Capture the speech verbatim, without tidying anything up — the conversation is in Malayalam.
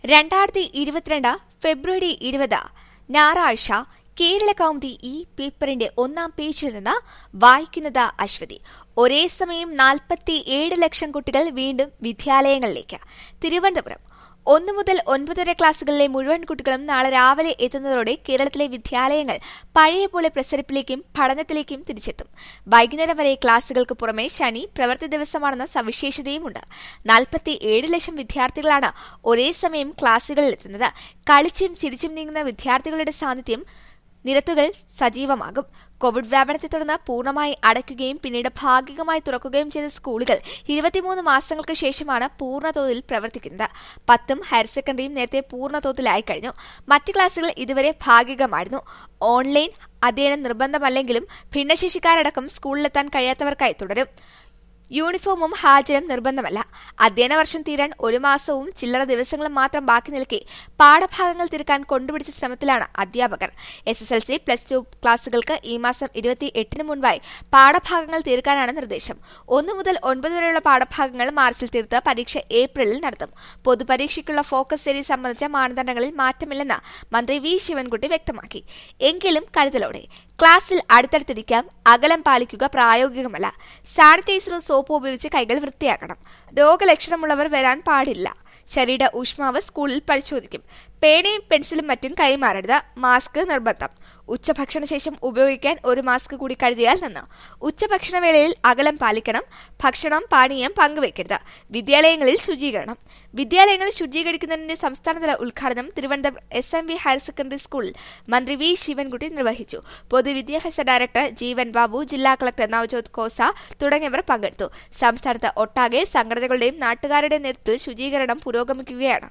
രണ്ടായിരത്തി ഇരുപത്തിരണ്ട് ഫെബ്രുവരി ഇരുപത് ഞായറാഴ്ച കേരള കൗമുദി ഈ പേപ്പറിന്റെ ഒന്നാം പേജിൽ നിന്ന് വായിക്കുന്നത് അശ്വതി. ഒരേ സമയം നാൽപ്പത്തി ഏഴ് ലക്ഷം കുട്ടികൾ വീണ്ടും വിദ്യാലയങ്ങളിലേക്ക്. തിരുവനന്തപുരം. ഒന്നു മുതൽ ഒൻപത് വരെ ക്ലാസുകളിലെ മുഴുവൻ കുട്ടികളും നാളെ രാവിലെ എത്തുന്നതോടെ കേരളത്തിലെ വിദ്യാലയങ്ങൾ പഴയപോലെ പ്രസരിപ്പിലേക്കും പഠനത്തിലേക്കും തിരിച്ചെത്തും. വൈകുന്നേരം വരെ ക്ലാസുകൾക്ക് പുറമെ ശനി പ്രവൃത്തി ദിവസമാണെന്ന സവിശേഷതയുമുണ്ട്. നാൽപ്പത്തി ഏഴ് ലക്ഷം വിദ്യാർത്ഥികളാണ് ഒരേ സമയം ക്ലാസുകളിൽ എത്തുന്നത്. കളിച്ചും ചിരിച്ചും നീങ്ങുന്ന വിദ്യാർത്ഥികളുടെ സാന്നിധ്യം നിരത്തുകൾ സജീവമാകും. കോവിഡ് വ്യാപനത്തെ തുടർന്ന് പൂർണ്ണമായി അടയ്ക്കുകയും പിന്നീട് ഭാഗികമായി തുറക്കുകയും ചെയ്ത സ്കൂളുകൾ ഇരുപത്തിമൂന്ന് മാസങ്ങൾക്ക് ശേഷമാണ് പൂർണ്ണതോതിൽ പ്രവർത്തിക്കുന്നത്. പത്തും ഹയർ സെക്കൻഡറിയും നേരത്തെ പൂർണ്ണതോതിലായി കഴിഞ്ഞു. മറ്റ് ക്ലാസുകൾ ഇതുവരെ ഭാഗികമായിരുന്നു. ഓൺലൈൻ അധ്യയനം നിർബന്ധമല്ലെങ്കിലും ഭിന്നശേഷിക്കാരടക്കം സ്കൂളിലെത്താൻ കഴിയാത്തവർക്കായി തുടരും. യൂണിഫോമും ഹാജരും നിർബന്ധമല്ല. അധ്യയന വർഷം തീരാൻ ഒരു മാസവും ചില്ലറ ദിവസങ്ങളും മാത്രം ബാക്കി നിൽക്കെ പാഠഭാഗങ്ങൾ തീർക്കാൻ കൊണ്ടുപിടിച്ച ശ്രമത്തിലാണ് അധ്യാപകർ. S S L C plus two ക്ലാസുകൾക്ക് ഈ മാസം ഇരുപത്തി എട്ടിന് മുൻപായി പാഠഭാഗങ്ങൾ തീർക്കാനാണ് നിർദ്ദേശം. ഒന്നു മുതൽ ഒൻപത് വരെയുള്ള പാഠഭാഗങ്ങൾ മാർച്ചിൽ തീർത്ത് പരീക്ഷ ഏപ്രിലിൽ നടത്തും. പൊതുപരീക്ഷയ്ക്കുള്ള ഫോക്കസ് ഏരിയ സംബന്ധിച്ച മാനദണ്ഡങ്ങളിൽ മാറ്റമില്ലെന്ന് മന്ത്രി വി ശിവൻകുട്ടി വ്യക്തമാക്കി. എങ്കിലും കരുതലോടെ ക്ലാസ്സിൽ അടുത്തടുത്തിരിക്കാം. അകലം പാലിക്കുക പ്രായോഗികമല്ല. സാനിറ്റൈസറും സോപ്പും ഉപയോഗിച്ച് കൈകൾ വൃത്തിയാക്കണം. രോഗലക്ഷണമുള്ളവർ വരാൻ പാടില്ല. ശരീര ഊഷ്മാവ് സ്കൂളിൽ പരിശോധിക്കും. പേനയും പെൻസിലും മറ്റും കൈമാറരുത്. മാസ്ക് നിർബന്ധം. ഉച്ചഭക്ഷണ ശേഷം ഉപയോഗിക്കാൻ ഒരു മാസ്ക് കൂടി കരുതിയാൽ നന്ന്. ഉച്ചഭക്ഷണവേളയിൽ അകലം പാലിക്കണം. ഭക്ഷണം പാനീയം പങ്കുവയ്ക്കരുത്. വിദ്യാലയങ്ങളിൽ ശുചീകരണം. വിദ്യാലയങ്ങൾ ശുചീകരിക്കുന്നതിന്റെ സംസ്ഥാനതല ഉദ്ഘാടനം Thiruvananthapuram S M V higher secondary സ്കൂളിൽ മന്ത്രി വി ശിവൻകുട്ടി നിർവഹിച്ചു. പൊതുവിദ്യാഭ്യാസ ഡയറക്ടർ ജീവൻ ബാബു, ജില്ലാ കളക്ടർ നവജോത് ഖോസ തുടങ്ങിയവർ പങ്കെടുത്തു. സംസ്ഥാനത്ത് ഒട്ടാകെ സംഘടനകളുടെയും നാട്ടുകാരുടെയും നേതൃത്വത്തിൽ ശുചീകരണം പുരോഗമിക്കുകയാണ്.